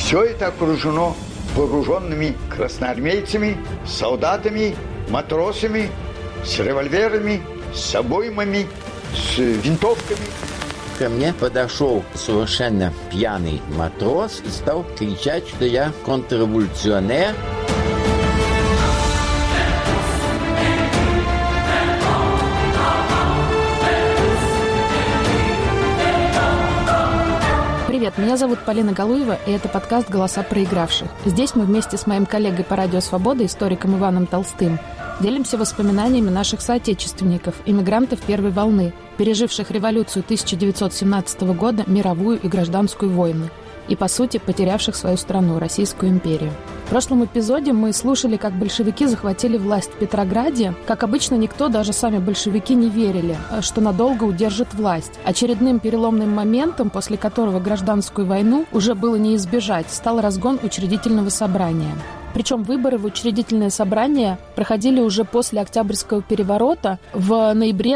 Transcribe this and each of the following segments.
Все это окружено вооруженными красноармейцами, солдатами, матросами, с револьверами, с обоймами, с винтовками. Ко мне подошел совершенно пьяный матрос и стал кричать, что я контрреволюционер. Привет, меня зовут Полина Галуева, и это подкаст «Голоса проигравших». Здесь мы вместе с моим коллегой по радио «Свобода», историком Иваном Толстым, делимся воспоминаниями наших соотечественников, иммигрантов первой волны, переживших революцию 1917 года, мировую и гражданскую войны, и, по сути, потерявших свою страну, Российскую империю. В прошлом эпизоде мы слушали, как большевики захватили власть в Петрограде. Как обычно, никто, даже сами большевики, не верили, что надолго удержит власть. Очередным переломным моментом, после которого гражданскую войну уже было не избежать, стал разгон учредительного собрания. Причем выборы в учредительное собрание проходили уже после Октябрьского переворота в ноябре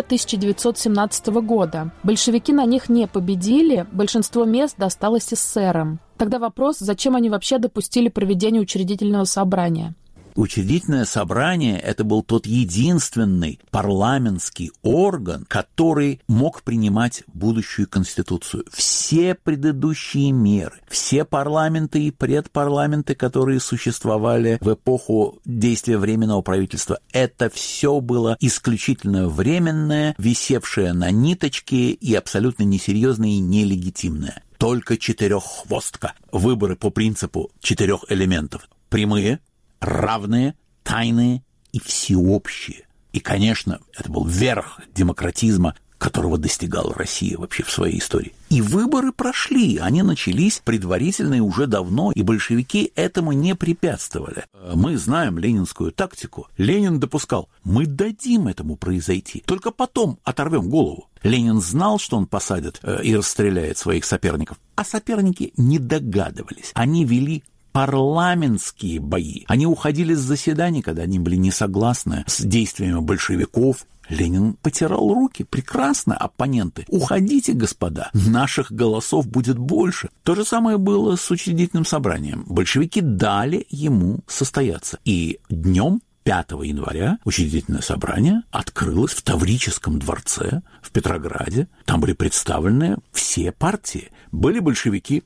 1917 года. Большевики на них не победили, большинство мест досталось эсерам. Тогда вопрос, зачем они вообще допустили проведение учредительного собрания? Учредительное собрание – это был тот единственный парламентский орган, который мог принимать будущую конституцию. Все предыдущие меры, все парламенты и предпарламенты, которые существовали в эпоху действия Временного правительства, это все было исключительно временное, висевшее на ниточке и абсолютно несерьезное и нелегитимное. Только четыреххвостка. Выборы по принципу 4 элементов. Прямые, равные, тайные и всеобщие. И, конечно, это был верх демократизма, которого достигала Россия вообще в своей истории. И выборы прошли, они начались предварительно и уже давно, и большевики этому не препятствовали. Мы знаем ленинскую тактику. Ленин допускал, мы дадим этому произойти, только потом оторвем голову. Ленин знал, что он посадит и расстреляет своих соперников, а соперники не догадывались. Они вели парламентские бои. Они уходили с заседаний, когда они были не согласны с действиями большевиков. Ленин потирал руки. Прекрасно, оппоненты. Уходите, господа, наших голосов будет больше. То же самое было с учредительным собранием. Большевики дали ему состояться. И днем 5 января учредительное собрание открылось в Таврическом дворце в Петрограде. Там были представлены все партии. Были большевики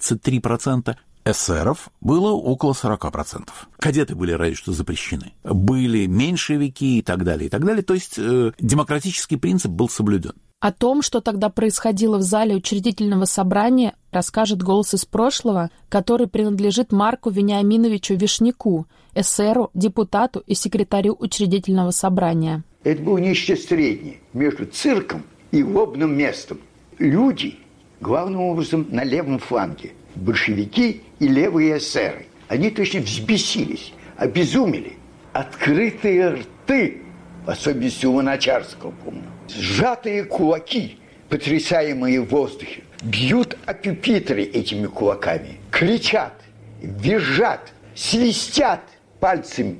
23%, эсеров было около 40%. Кадеты были ради что запрещены. Были меньшевики и так далее, и так далее. То есть демократический принцип был соблюден. О том, что тогда происходило в зале учредительного собрания, расскажет голос из прошлого, который принадлежит Марку Вениаминовичу Вишняку, эсеру, депутату и секретарю учредительного собрания. Это было нечто среднее между цирком и лобным местом. Люди, главным образом, на левом фланге. Большевики и левые эсеры. Они точно взбесились, обезумели. Открытые рты, в особенности у Луначарского, помню. Сжатые кулаки, потрясаемые в воздухе, бьют о пюпитры этими кулаками. Кричат, визжат, свистят пальцами.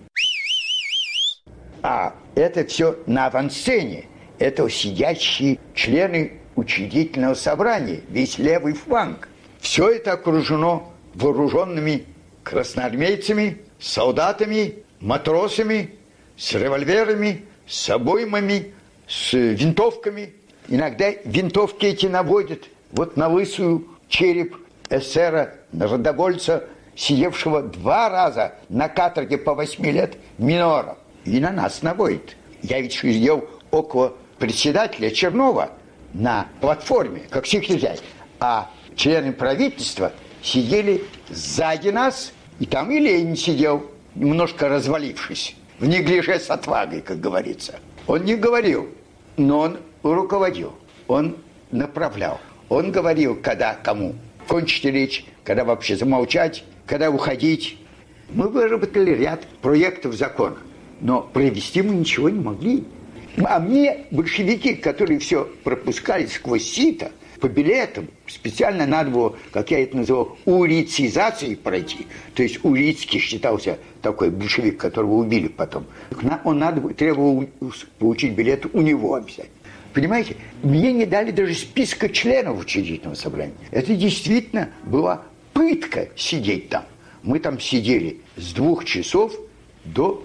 А это все на авансцене. Это сидящие члены учредительного собрания, весь левый фланг. Все это окружено вооруженными красноармейцами, солдатами, матросами, с револьверами, с обоймами, с винтовками. Иногда винтовки эти наводят вот на лысую череп эсера, народовольца, сидевшего 2 раза на каторге по 8 лет минора. И на нас наводит. Я ведь сидел около председателя Чернова на платформе, как секретарь. А члены правительства сидели сзади нас, и там и Ленин сидел, немножко развалившись, в неглиже с отвагой, как говорится. Он не говорил, но он руководил, он направлял. Он говорил, когда кому кончить речь, когда вообще замолчать, когда уходить. Мы выработали ряд проектов закона, но провести мы ничего не могли. А мне большевики, которые все пропускали сквозь сито, по билетам, специально надо было, как я это называл, урицизацией пройти. То есть Урицкий считался такой большевик, которого убили потом. Он требовал получить билет у него обязательно. Понимаете, мне не дали даже списка членов учредительного собрания. Это действительно была пытка. пытка сидеть там. Мы там сидели с 2 часов до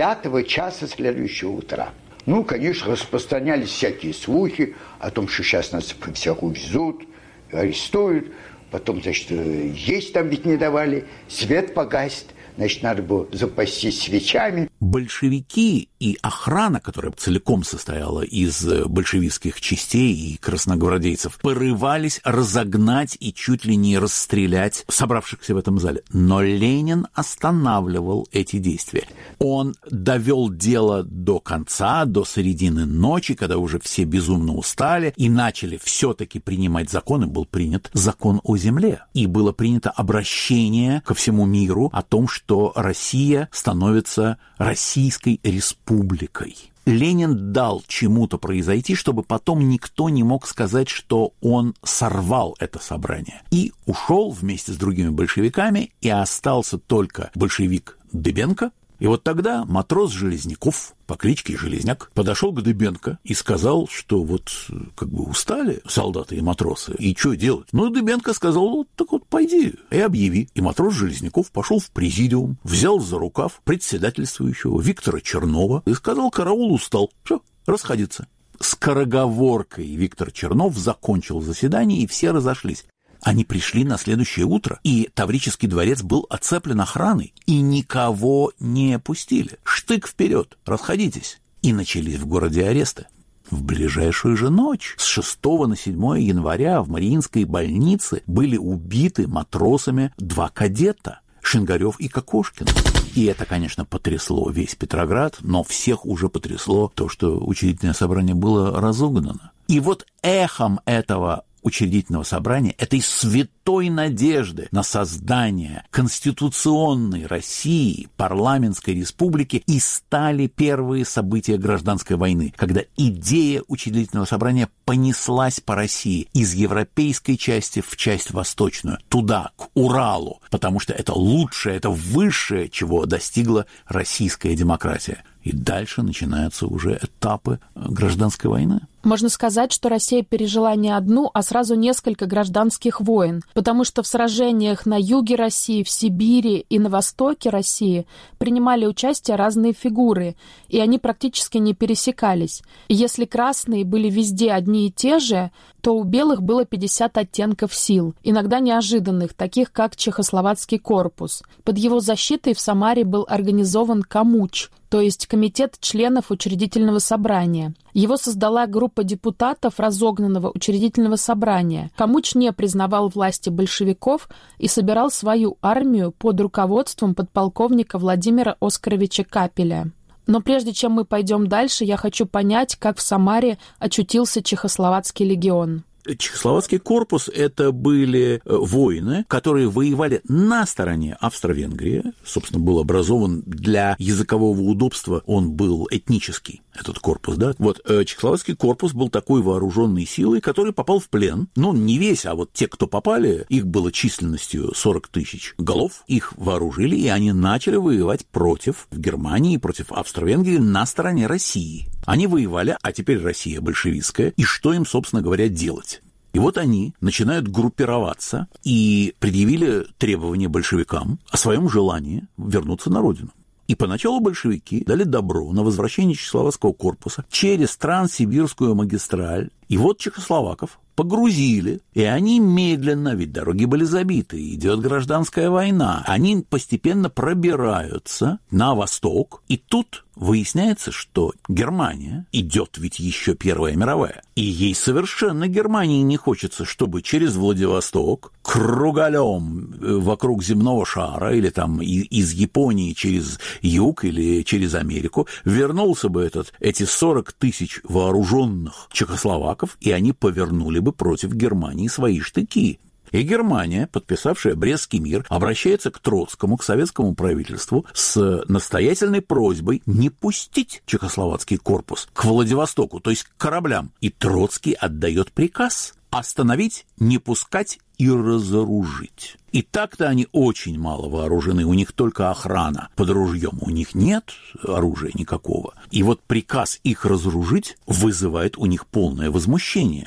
5 часа следующего утра. Ну, конечно, распространялись всякие слухи о том, что сейчас нас всякую везут, арестуют. Потом, значит, есть там ведь не давали, свет погасит. Значит, надо было запастись свечами. Большевики и охрана, которая целиком состояла из большевистских частей и красногвардейцев, порывались разогнать и чуть ли не расстрелять собравшихся в этом зале. Но Ленин останавливал эти действия. Он довел дело до конца, до середины ночи, когда уже все безумно устали и начали все-таки принимать законы. Был принят закон о земле. И было принято обращение ко всему миру о том, что Россия становится Российской республикой. Ленин дал чему-то произойти, чтобы потом никто не мог сказать, что он сорвал это собрание. И ушел вместе с другими большевиками, и остался только большевик Дыбенко. И вот тогда матрос Железняков по кличке Железняк подошел к Дыбенко и сказал, что вот как бы устали солдаты и матросы, и что делать? Ну, Дыбенко сказал, вот так вот пойди и объяви. И матрос Железняков пошел в президиум, взял за рукав председательствующего Виктора Чернова и сказал, караул устал, все, расходиться. Скороговоркой Виктор Чернов закончил заседание, и все разошлись. Они пришли на следующее утро, и Таврический дворец был оцеплен охраной, и никого не пустили. Штык вперед, расходитесь. И начались в городе аресты. В ближайшую же ночь, с 6 на 7 января, в Мариинской больнице были убиты матросами 2 кадета – Шингарев и Кокошкин. И это, конечно, потрясло весь Петроград, но всех уже потрясло то, что учредительное собрание было разогнано. И вот эхом этого учредительного собрания, этой святой надежды на создание конституционной России, парламентской республики, и стали первые события гражданской войны, когда идея учредительного собрания понеслась по России из европейской части в часть восточную, туда, к Уралу, потому что это лучшее, это высшее, чего достигла российская демократия. И дальше начинаются уже этапы гражданской войны. Можно сказать, что Россия пережила не одну, а сразу несколько гражданских войн, потому что в сражениях на юге России, в Сибири и на востоке России принимали участие разные фигуры, и они практически не пересекались. И если красные были везде одни и те же, то у белых было 50 оттенков сил, иногда неожиданных, таких как Чехословацкий корпус. Под его защитой в Самаре был организован Камуч, то есть Комитет членов Учредительного собрания. Его создала группа депутатов разогнанного Учредительного собрания. Камуч не признавал власти большевиков и собирал свою армию под руководством подполковника Владимира Оскаровича Капеля. Но прежде чем мы пойдем дальше, я хочу понять, как в Самаре очутился Чехословацкий легион. Чехословацкий корпус – это были воины, которые воевали на стороне Австро-Венгрии. Собственно, был образован для языкового удобства, он был этнический, этот корпус, да. Вот Чехословацкий корпус был такой вооруженной силой, который попал в плен. Ну, не весь, а вот те, кто попали, их было численностью 40 тысяч голов, их вооружили, и они начали воевать против Германии, против Австро-Венгрии на стороне России. Они воевали, а теперь Россия большевистская, и что им, собственно говоря, делать? И вот они начинают группироваться и предъявили требования большевикам о своем желании вернуться на родину. И поначалу большевики дали добро на возвращение Чехословацкого корпуса через Транссибирскую магистраль. И вот чехословаков погрузили, и они медленно, ведь дороги были забиты, идет гражданская война, они постепенно пробираются на восток, и тут выясняется, что Германия, идет ведь еще Первая мировая, и ей совершенно Германии не хочется, чтобы через Владивосток кругалем вокруг земного шара, или там из Японии через юг, или через Америку, вернулся бы эти 40 тысяч вооруженных чехословаков, и они повернули бы против Германии свои штыки. И Германия, подписавшая Брестский мир, обращается к Троцкому, к советскому правительству с настоятельной просьбой не пустить Чехословацкий корпус к Владивостоку, то есть к кораблям. И Троцкий отдает приказ остановить, не пускать и разоружить. И так-то они очень мало вооружены, у них только охрана под ружьем, у них нет оружия никакого. И вот приказ их разоружить вызывает у них полное возмущение.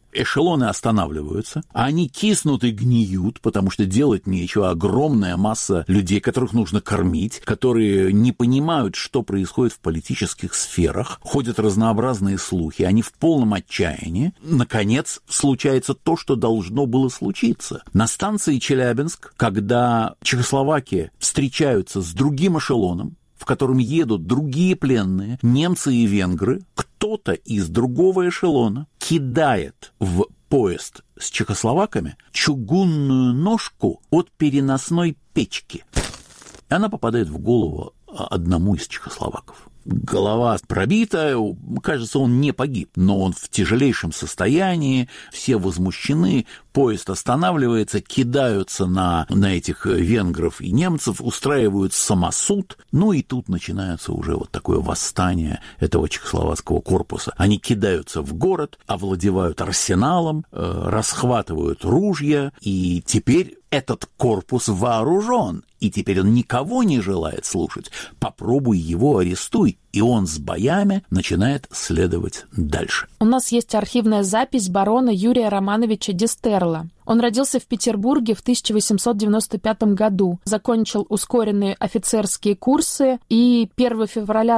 эшелоны останавливаются, а они киснут и гниют, потому что делать нечего. Огромная масса людей, которых нужно кормить, которые не понимают, что происходит в политических сферах, ходят разнообразные слухи, они в полном отчаянии. Наконец, случается то, что должно было случиться. На станции Челябинск, когда Чехословакия встречаются с другим эшелоном, в котором едут другие пленные, немцы и венгры, кто-то из другого эшелона кидает в поезд с чехословаками чугунную ножку от переносной печки. И она попадает в голову одному из чехословаков. Голова пробита, кажется, он не погиб, но он в тяжелейшем состоянии, все возмущены, поезд останавливается, кидаются на этих венгров и немцев, устраивают самосуд, ну и тут начинается уже вот такое восстание этого чехословацкого корпуса. Они кидаются в город, овладевают арсеналом, расхватывают ружья, и теперь этот корпус вооружен, и теперь он никого не желает слушать. Попробуй его арестуй, и он с боями начинает следовать дальше. У нас есть архивная запись барона Юрия Романовича Дистерла. Он родился в Петербурге в 1895 году, закончил ускоренные офицерские курсы и 1 февраля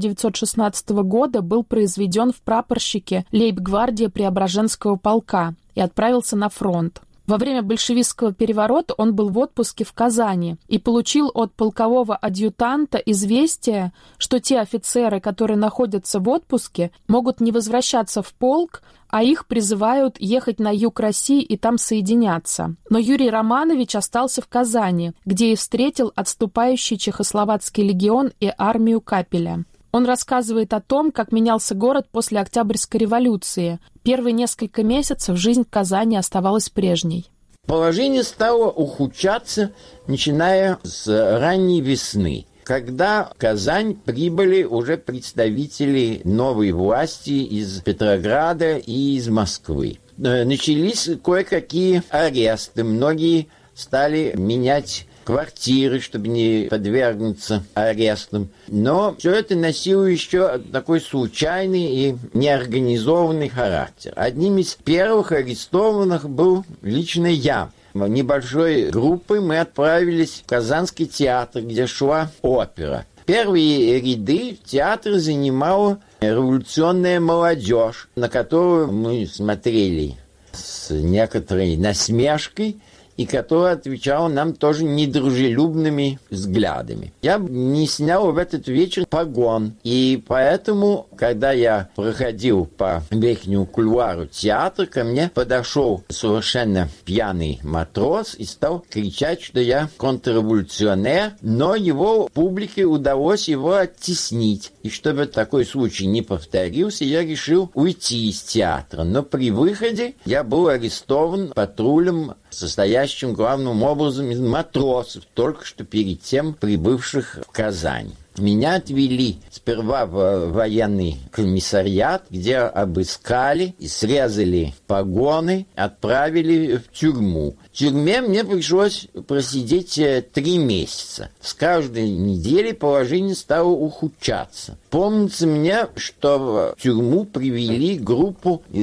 1916 года был произведен в прапорщике лейб-гвардии Преображенского полка и отправился на фронт. Во время большевистского переворота он был в отпуске в Казани и получил от полкового адъютанта известие, что те офицеры, которые находятся в отпуске, могут не возвращаться в полк, а их призывают ехать на юг России и там соединяться. Но Юрий Романович остался в Казани, где и встретил отступающий чехословацкий легион и армию Капеля. Он рассказывает о том, как менялся город после Октябрьской революции. Первые несколько месяцев жизнь в Казани оставалась прежней. Положение стало ухудшаться, начиная с ранней весны, когда в Казань прибыли уже представители новой власти из Петрограда и из Москвы. Начались кое-какие аресты, многие стали менять квартиры, чтобы не подвергнуться арестам. Но все это носило еще такой случайный и неорганизованный характер. Одним из первых арестованных был лично я. Небольшой группой мы отправились в Казанский театр, где шла опера. Первые ряды в театре занимала революционная молодежь, на которую мы смотрели с некоторой насмешкой, и которая отвечала нам тоже недружелюбными взглядами. Я не снял в этот вечер погон, и поэтому, когда я проходил по верхнему кулуару театра, ко мне подошел совершенно пьяный матрос и стал кричать, что я контрреволюционер, но его публике удалось его оттеснить. И чтобы такой случай не повторился, я решил уйти из театра. Но при выходе я был арестован патрулем, состоящим главным образом из матросов, только что перед тем прибывших в Казань. Меня отвели сперва в военный комиссариат, где обыскали и срезали погоны, отправили в тюрьму. В тюрьме мне пришлось просидеть 3 месяца. С каждой недели положение стало ухудшаться. Помнится мне, что в тюрьму привели группу из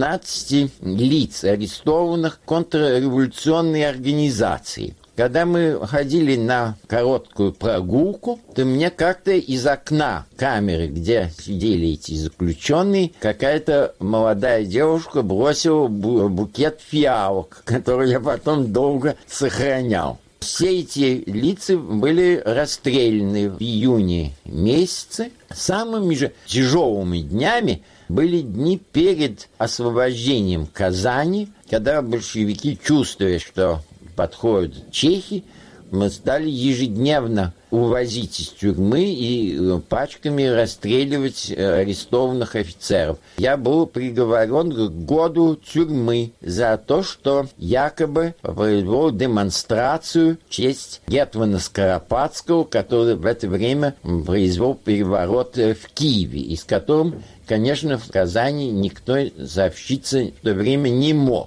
18 лиц, арестованных контрреволюционной организацией. Когда мы ходили на короткую прогулку, то мне как-то из окна камеры, где сидели эти заключенные, какая-то молодая девушка бросила букет фиалок, который я потом долго сохранял. Все эти лица были расстреляны в июне месяце. Самыми же тяжелыми днями были дни перед освобождением Казани, когда большевики, чувствуя, что подходят чехи, мы стали ежедневно увозить из тюрьмы и пачками расстреливать арестованных офицеров. Я был приговорен к году тюрьмы за то, что якобы произвел демонстрацию в честь гетмана Скоропадского, который в это время произвел переворот в Киеве, и с которым, конечно, в Казани никто сообщиться в то время не мог.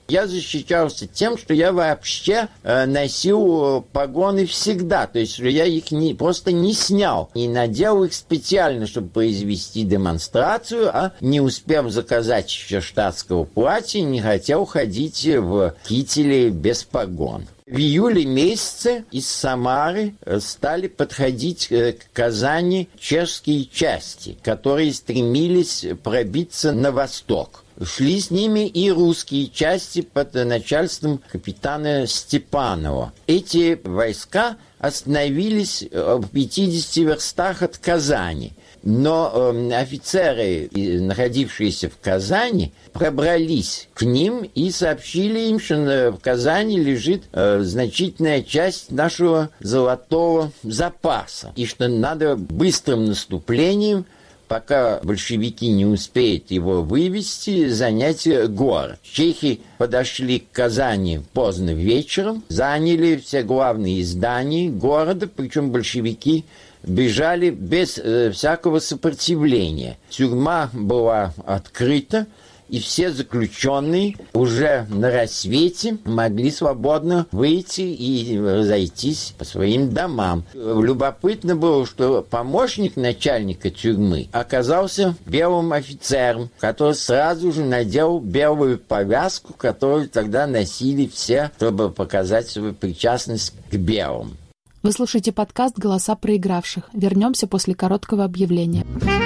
Я защищался тем, что я вообще носил погоны всегда. То есть я их просто не снял. И надел их специально, чтобы произвести демонстрацию, а не успев заказать еще штатского платья, не хотел ходить в кителе без погон. В июле месяце из Самары стали подходить к Казани чешские части, которые стремились пробиться на восток. Шли с ними и русские части под начальством капитана Степанова. Эти войска остановились в 50 верстах от Казани. Но офицеры, находившиеся в Казани, пробрались к ним и сообщили им, что в Казани лежит значительная часть нашего золотого запаса, и что надо быстрым наступлением, пока большевики не успеют его вывести, занять город. Чехи подошли к Казани поздно вечером, заняли все главные здания города, причем большевики бежали без всякого сопротивления. Тюрьма была открыта, и все заключенные уже на рассвете могли свободно выйти и разойтись по своим домам. Любопытно было, что помощник начальника тюрьмы оказался белым офицером, который сразу же надел белую повязку, которую тогда носили все, чтобы показать свою причастность к белым. Вы слушаете подкаст «Голоса проигравших». Вернемся после короткого объявления.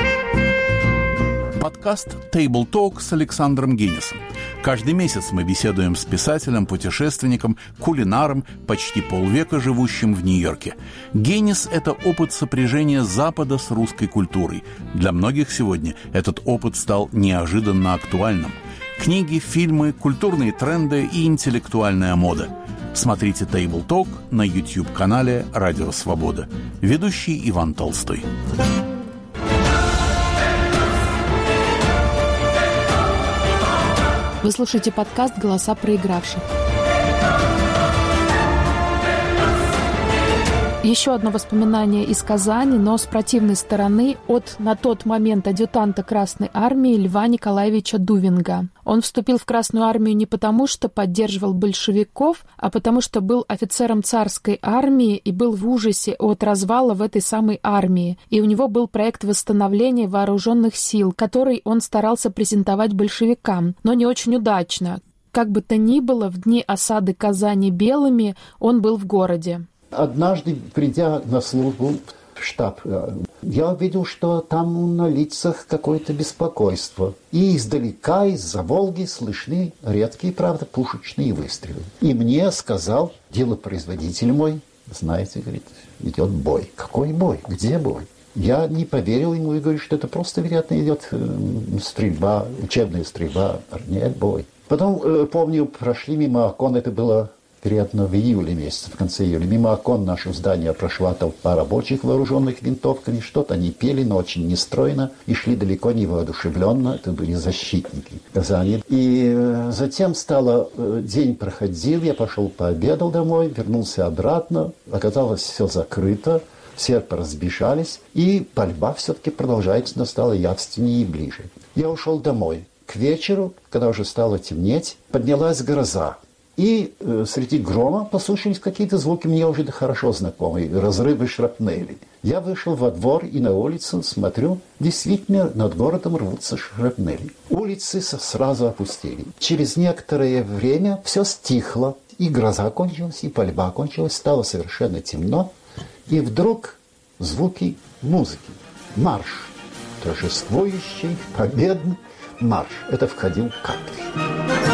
Подкаст Table Talk с Александром Генисом. Каждый месяц мы беседуем с писателем, путешественником, кулинаром, почти полвека живущим в Нью-Йорке. Генис – это опыт сопряжения Запада с русской культурой. Для многих сегодня этот опыт стал неожиданно актуальным. Книги, фильмы, культурные тренды и интеллектуальная мода. Смотрите Table Talk на YouTube-канале «Радио Свобода». Ведущий Иван Толстой. Вы слушаете подкаст «Голоса проигравших». Еще одно воспоминание из Казани, но с противной стороны, от на тот момент адъютанта Красной Армии Льва Николаевича Дувинга. Он вступил в Красную Армию не потому, что поддерживал большевиков, а потому, что был офицером царской армии и был в ужасе от развала в этой самой армии. И у него был проект восстановления вооруженных сил, который он старался презентовать большевикам, но не очень удачно. Как бы то ни было, в дни осады Казани белыми он был в городе. Однажды, придя на службу в штаб, я увидел, что там на лицах какое-то беспокойство. И издалека, из-за Волги, слышны редкие, правда, пушечные выстрелы. И мне сказал делопроизводитель мой, знаете, говорит, идет бой. Какой бой? Где бой? Я не поверил ему и говорю, что это просто, вероятно, идет стрельба, учебная стрельба. Нет, бой. Потом, помню, прошли мимо окон, это было... вероятно, в июле месяце, в конце июля. Мимо окон нашего здания прошла толпа рабочих, вооруженных винтовками. Что-то они пели, но очень нестройно. И шли далеко не воодушевленно. Это были защитники Казани. И затем день проходил, я пошел пообедал домой, вернулся обратно. Оказалось, все закрыто. Все поразбежались. И пальба все-таки продолжается, но стала явственнее и ближе. Я ушел домой. К вечеру, когда уже стало темнеть, поднялась гроза. И среди грома послышались какие-то звуки, мне уже хорошо знакомые, разрывы шрапнели. Я вышел во двор и на улицу, смотрю, действительно над городом рвутся шрапнели. Улицы сразу опустели. Через некоторое время все стихло, и гроза кончилась, и пальба кончилась, стало совершенно темно. И вдруг звуки музыки. Марш. Торжествующий, победный марш. Это входил Каплин.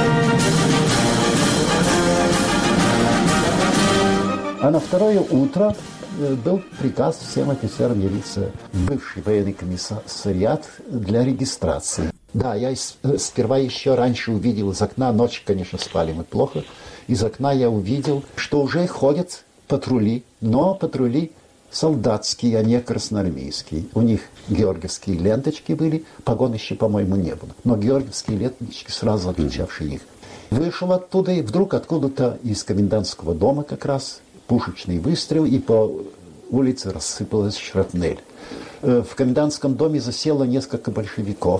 А на второе утро был приказ всем офицерам явиться в бывший военный комиссариат для регистрации. Да, я сперва еще раньше увидел из окна, ночью, конечно, спали мы плохо, из окна я увидел, что уже ходят патрули, но патрули солдатские, а не красноармейские. У них георгиевские ленточки были, погон еще, по-моему, не было, но георгиевские ленточки, сразу отличавшие их. Вышел оттуда, и вдруг откуда-то из комендантского дома как раз пушечный выстрел, и по улице рассыпалась шрапнель. В комендантском доме засело несколько большевиков.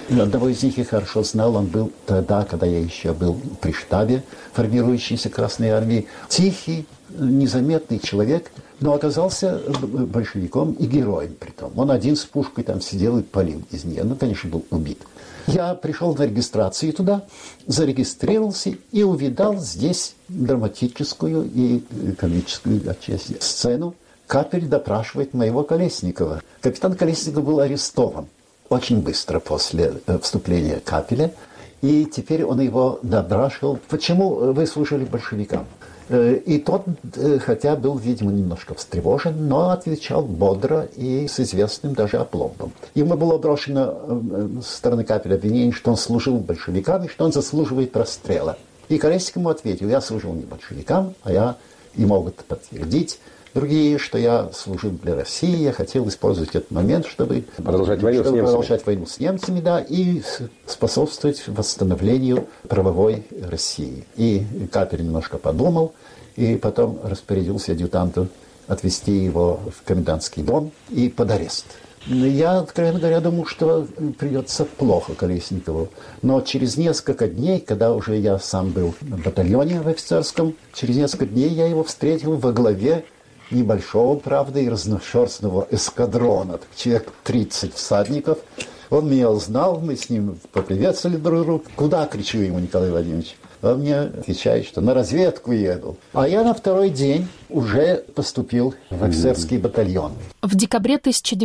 Одного из них я хорошо знал, он был тогда, когда я еще был при штабе формирующейся Красной Армии. Тихий, незаметный человек, но оказался большевиком и героем притом. Он один с пушкой там сидел и палил из нее. Ну, конечно, был убит. Я пришел на регистрацию туда, зарегистрировался и увидал здесь драматическую и комическую отчасти сцену. Капель допрашивает моего Колесникова. Капитан Колесников был арестован очень быстро после вступления Капеля. И теперь он его допрашивал. Почему вы служили большевикам? И тот, хотя был, видимо, немножко встревожен, но отвечал бодро и с известным даже опломбом. Ему было брошено со стороны Капеля обвинение, что он служил большевикам и что он заслуживает расстрела. И Колесников ему ответил: я служил не большевикам, а я, и могут подтвердить другие, что я служил для России, я хотел использовать этот момент, чтобы продолжать войну с немцами, да, и способствовать восстановлению правовой России. И Капель немножко подумал, и потом распорядился адъютанту отвезти его в комендантский дом и под арест. Я, откровенно говоря, думал, что придется плохо Колесникову. Но через несколько дней, когда уже я сам был в батальоне в офицерском, через несколько дней я его встретил во главе небольшого, правда, и разношерстного эскадрона. Человек 30 всадников. Он меня узнал, мы с ним поприветствовали друг друга. Куда, кричу ему, Николай Владимирович? Он мне отвечает, что на разведку еду. А я на второй день уже поступил в офицерский батальон. В декабре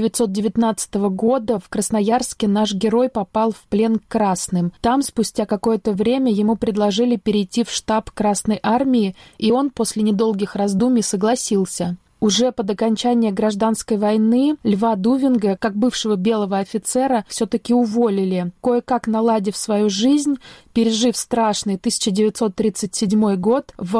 1919 года в Красноярске наш герой попал в плен к красным. Там спустя какое-то время ему предложили перейти в штаб Красной Армии, и он после недолгих раздумий согласился. Уже под окончание гражданской войны Льва Дувинга, как бывшего белого офицера, все-таки уволили. Кое-как наладив свою жизнь, пережив страшный 1937 год, в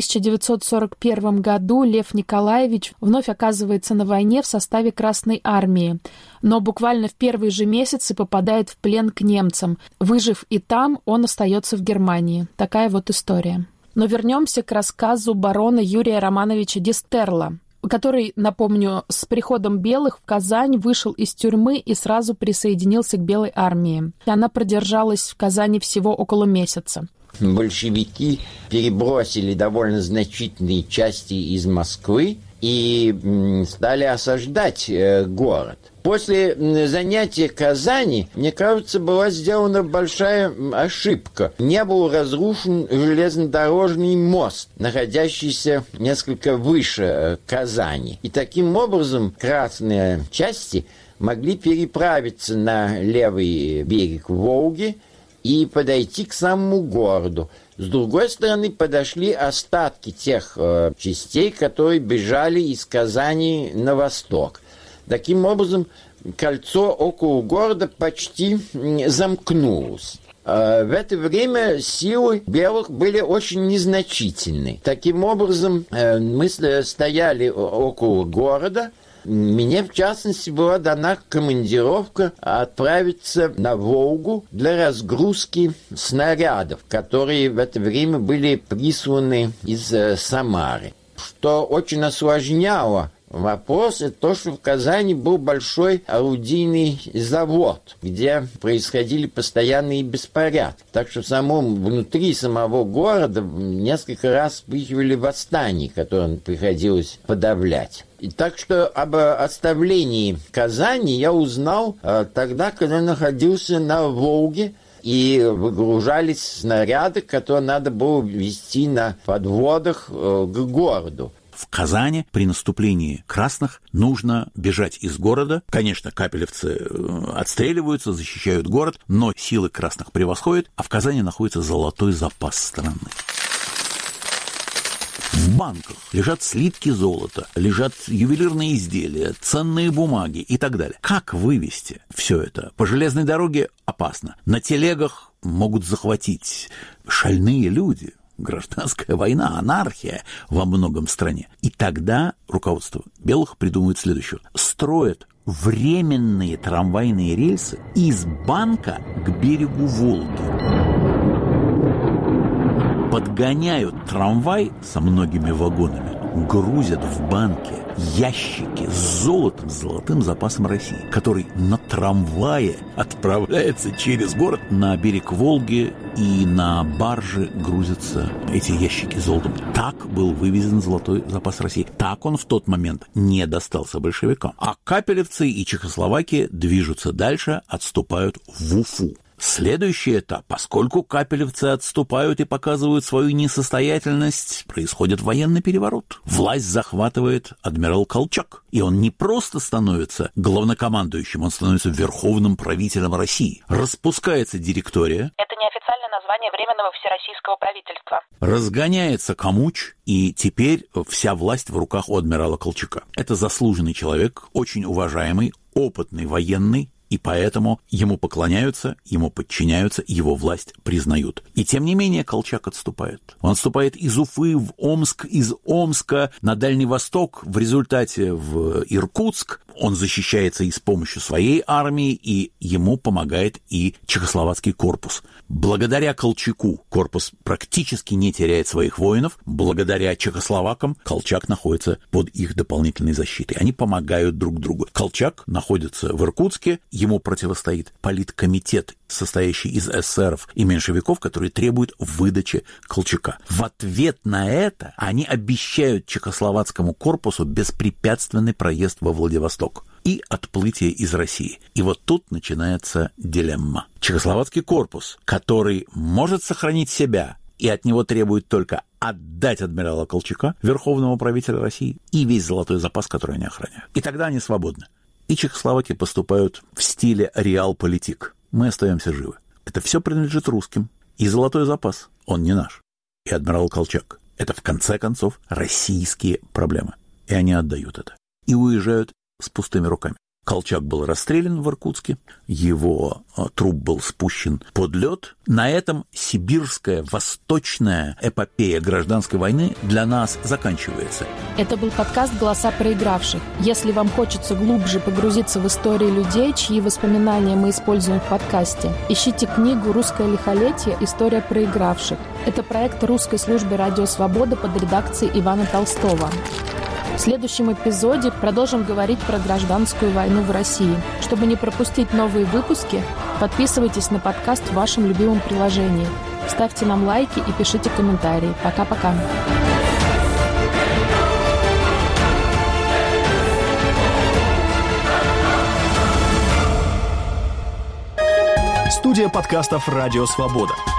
1941 году Лев Николаевич вновь оказывается на войне в составе Красной Армии. Но буквально в первые же месяцы попадает в плен к немцам. Выжив и там, он остается в Германии. Такая вот история. Но вернемся к рассказу барона Юрия Романовича Дистерла, который, напомню, с приходом белых в Казань вышел из тюрьмы и сразу присоединился к Белой армии. Она продержалась в Казани всего около месяца. Большевики перебросили довольно значительные части из Москвы и стали осаждать город. После занятия Казани, мне кажется, была сделана большая ошибка. Не был разрушен железнодорожный мост, находящийся несколько выше Казани. И таким образом красные части могли переправиться на левый берег Волги и подойти к самому городу. С другой стороны, подошли остатки тех частей, которые бежали из Казани на восток. Таким образом, кольцо около города почти замкнулось. В это время силы белых были очень незначительны. Таким образом, мы стояли около города. Мне, в частности, была дана командировка отправиться на Волгу для разгрузки снарядов, которые в это время были присланы из Самары. Что очень осложняло вопрос, это то, что в Казани был большой орудийный завод, где происходили постоянные беспорядки. Так что внутри самого города несколько раз вспыхивали восстания, которые приходилось подавлять. И так что об оставлении Казани я узнал тогда, когда находился на Волге, и выгружались снаряды, которые надо было везти на подводах к городу. В Казани при наступлении красных нужно бежать из города. Конечно, капелевцы отстреливаются, защищают город, но силы красных превосходят, а в Казани находится золотой запас страны. В банках лежат слитки золота, лежат ювелирные изделия, ценные бумаги и так далее. Как вывести все это? По железной дороге опасно. На телегах могут захватить шальные люди. Гражданская война, анархия во многом стране. И тогда руководство белых придумывает следующее. Строят временные трамвайные рельсы из банка к берегу Волги. Подгоняют трамвай со многими вагонами грузят в банке ящики с золотым запасом России, который на трамвае отправляется через город на берег Волги, и на барже грузятся эти ящики с золотом. Так был вывезен золотой запас России. Так он в тот момент не достался большевикам. А капелевцы и Чехословакия движутся дальше, отступают в Уфу. Следующий этап. Поскольку капелевцы отступают и показывают свою несостоятельность, происходит военный переворот. Власть захватывает адмирал Колчак. И он не просто становится главнокомандующим, он становится верховным правителем России. Распускается директория. Это неофициальное название Временного Всероссийского правительства. Разгоняется Камуч, и теперь вся власть в руках у адмирала Колчака. Это заслуженный человек, очень уважаемый, опытный военный, и поэтому ему поклоняются, ему подчиняются, его власть признают. И тем не менее Колчак отступает. Он отступает из Уфы в Омск, из Омска на Дальний Восток, в результате в Иркутск. Он защищается и с помощью своей армии, и ему помогает и Чехословацкий корпус. Благодаря Колчаку корпус практически не теряет своих воинов. Благодаря чехословакам Колчак находится под их дополнительной защитой. Они помогают друг другу. Колчак находится в Иркутске, ему противостоит политкомитет, состоящий из эсеров и меньшевиков, которые требуют выдачи Колчака. В ответ на это они обещают чехословацкому корпусу беспрепятственный проезд во Владивосток и отплытие из России. И вот тут начинается дилемма. Чехословацкий корпус, который может сохранить себя, и от него требует только отдать адмирала Колчака, верховного правителя России, и весь золотой запас, который они охраняют. И тогда они свободны. И чехословаки поступают в стиле реалполитик. Мы остаемся живы. Это все принадлежит русским. И золотой запас, он не наш. И адмирал Колчак. Это, в конце концов, российские проблемы. И они отдают это. И уезжают с пустыми руками. Колчак был расстрелян в Иркутске, его труп был спущен под лед. На этом сибирская восточная эпопея гражданской войны для нас заканчивается. Это был подкаст «Голоса проигравших». Если вам хочется глубже погрузиться в истории людей, чьи воспоминания мы используем в подкасте, ищите книгу «Русское лихолетие. История проигравших». Это проект русской службы «Радио Свобода» под редакцией Ивана Толстого. В следующем эпизоде продолжим говорить про гражданскую войну в России. Чтобы не пропустить новые выпуски, подписывайтесь на подкаст в вашем любимом приложении. Ставьте нам лайки и пишите комментарии. Пока-пока. Студия подкастов «Радио Свобода».